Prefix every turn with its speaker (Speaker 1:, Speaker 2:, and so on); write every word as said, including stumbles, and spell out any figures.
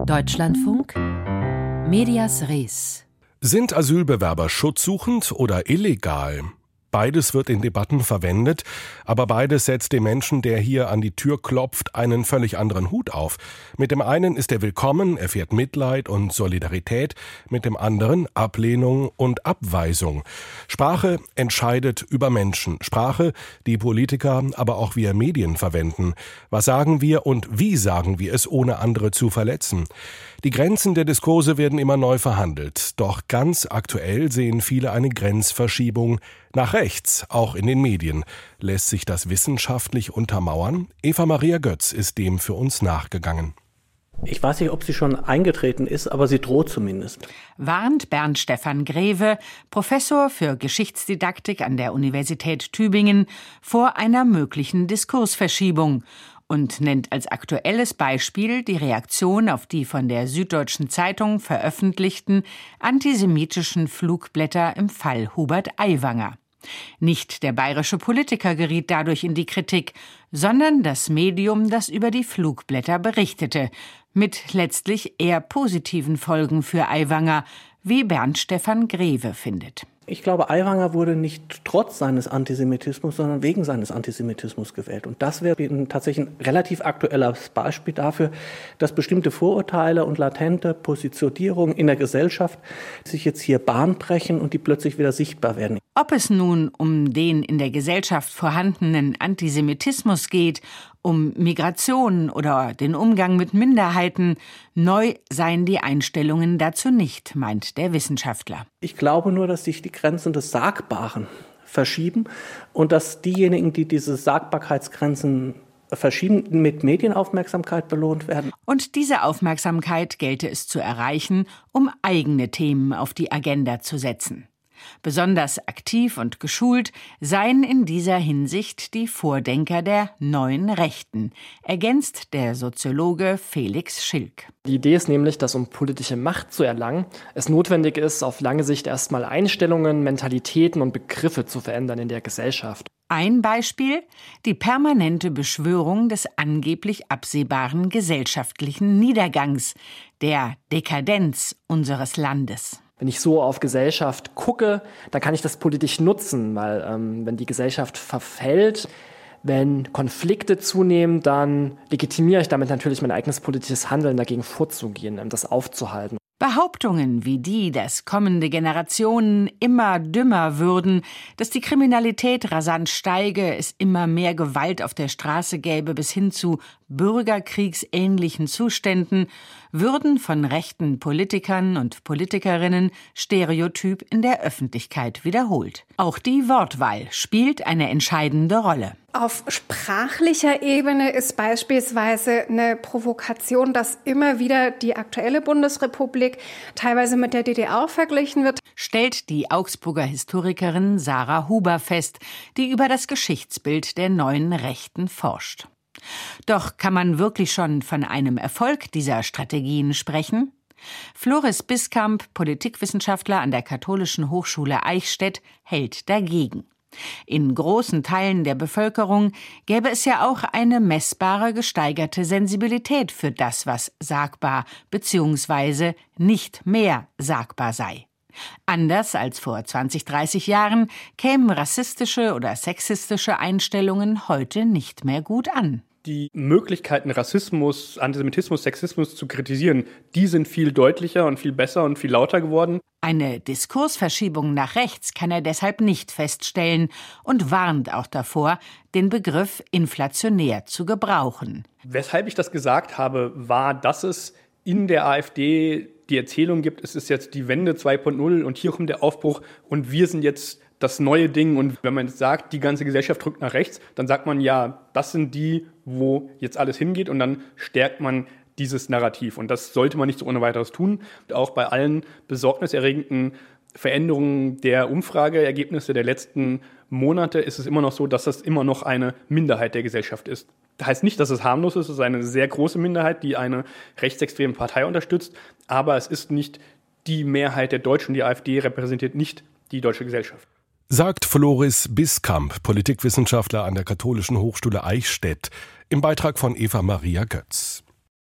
Speaker 1: Deutschlandfunk Medias Res.
Speaker 2: Sind Asylbewerber schutzsuchend oder illegal? Beides wird in Debatten verwendet, aber beides setzt dem Menschen, der hier an die Tür klopft, einen völlig anderen Hut auf. Mit dem einen ist er willkommen, erfährt Mitleid und Solidarität, mit dem anderen Ablehnung und Abweisung. Sprache entscheidet über Menschen. Sprache, die Politiker, aber auch wir Medien verwenden. Was sagen wir und wie sagen wir es, ohne andere zu verletzen? Die Grenzen der Diskurse werden immer neu verhandelt. Doch ganz aktuell sehen viele eine Grenzverschiebung nach rechts, auch in den Medien. Lässt sich das wissenschaftlich untermauern? Eva Maria Götz ist dem für uns nachgegangen.
Speaker 3: Ich weiß nicht, ob sie schon eingetreten ist, aber sie droht zumindest.
Speaker 1: Warnt Bernd Stefan Greve, Professor für Geschichtsdidaktik an der Universität Tübingen, vor einer möglichen Diskursverschiebung und nennt als aktuelles Beispiel die Reaktion auf die von der Süddeutschen Zeitung veröffentlichten antisemitischen Flugblätter im Fall Hubert Aiwanger. Nicht der bayerische Politiker geriet dadurch in die Kritik, sondern das Medium, das über die Flugblätter berichtete, mit letztlich eher positiven Folgen für Aiwanger, wie Bernd Stefan Greve findet.
Speaker 3: Ich glaube, Aiwanger wurde nicht trotz seines Antisemitismus, sondern wegen seines Antisemitismus gewählt. Und das wäre tatsächlich ein relativ aktuelles Beispiel dafür, dass bestimmte Vorurteile und latente Positionierungen in der Gesellschaft sich jetzt hier Bahn brechen und die plötzlich wieder sichtbar werden.
Speaker 1: Ob es nun um den in der Gesellschaft vorhandenen Antisemitismus geht, um Migration oder den Umgang mit Minderheiten, neu seien die Einstellungen dazu nicht, meint der Wissenschaftler.
Speaker 3: Ich glaube nur, dass sich die Grenzen des Sagbaren verschieben und dass diejenigen, die diese Sagbarkeitsgrenzen verschieben, mit Medienaufmerksamkeit belohnt werden.
Speaker 1: Und diese Aufmerksamkeit gelte es zu erreichen, um eigene Themen auf die Agenda zu setzen. Besonders aktiv und geschult seien in dieser Hinsicht die Vordenker der neuen Rechten, ergänzt der Soziologe Felix Schilk.
Speaker 4: Die Idee ist nämlich, dass um politische Macht zu erlangen, es notwendig ist, auf lange Sicht erstmal Einstellungen, Mentalitäten und Begriffe zu verändern in der Gesellschaft.
Speaker 1: Ein Beispiel: die permanente Beschwörung des angeblich absehbaren gesellschaftlichen Niedergangs, der Dekadenz unseres Landes.
Speaker 4: Wenn ich so auf Gesellschaft gucke, dann kann ich das politisch nutzen, weil ähm, wenn die Gesellschaft verfällt, wenn Konflikte zunehmen, dann legitimiere ich damit natürlich mein eigenes politisches Handeln, dagegen vorzugehen, um das aufzuhalten.
Speaker 1: Behauptungen wie die, dass kommende Generationen immer dümmer würden, dass die Kriminalität rasant steige, es immer mehr Gewalt auf der Straße gäbe bis hin zu bürgerkriegsähnlichen Zuständen, würden von rechten Politikern und Politikerinnen stereotyp in der Öffentlichkeit wiederholt. Auch die Wortwahl spielt eine entscheidende Rolle.
Speaker 5: Auf sprachlicher Ebene ist beispielsweise eine Provokation, dass immer wieder die aktuelle Bundesrepublik teilweise mit der D D R verglichen wird,
Speaker 1: stellt die Augsburger Historikerin Sarah Huber fest, die über das Geschichtsbild der neuen Rechten forscht. Doch kann man wirklich schon von einem Erfolg dieser Strategien sprechen? Floris Biskamp, Politikwissenschaftler an der Katholischen Hochschule Eichstätt, hält dagegen. In großen Teilen der Bevölkerung gäbe es ja auch eine messbare gesteigerte Sensibilität für das, was sagbar bzw. nicht mehr sagbar sei. Anders als vor zwanzig, dreißig Jahren kämen rassistische oder sexistische Einstellungen heute nicht mehr gut an.
Speaker 6: Die Möglichkeiten, Rassismus, Antisemitismus, Sexismus zu kritisieren, die sind viel deutlicher und viel besser und viel lauter geworden.
Speaker 1: Eine Diskursverschiebung nach rechts kann er deshalb nicht feststellen und warnt auch davor, den Begriff inflationär zu gebrauchen.
Speaker 6: Weshalb ich das gesagt habe, war, dass es in der AfD die Erzählung gibt, es ist jetzt die Wende zwei Punkt null und hier kommt der Aufbruch und wir sind jetzt das neue Ding. Und wenn man jetzt sagt, die ganze Gesellschaft drückt nach rechts, dann sagt man, ja, das sind die, wo jetzt alles hingeht und dann stärkt man dieses Narrativ. Und das sollte man nicht so ohne weiteres tun. Auch bei allen besorgniserregenden Veränderungen der Umfrageergebnisse der letzten Monate ist es immer noch so, dass das immer noch eine Minderheit der Gesellschaft ist. Das heißt nicht, dass es harmlos ist, es ist eine sehr große Minderheit, die eine rechtsextreme Partei unterstützt, aber es ist nicht die Mehrheit der Deutschen. Die AfD repräsentiert nicht die deutsche Gesellschaft.
Speaker 2: Sagt Floris Biskamp, Politikwissenschaftler an der Katholischen Hochschule Eichstätt, im Beitrag von Eva Maria Götz.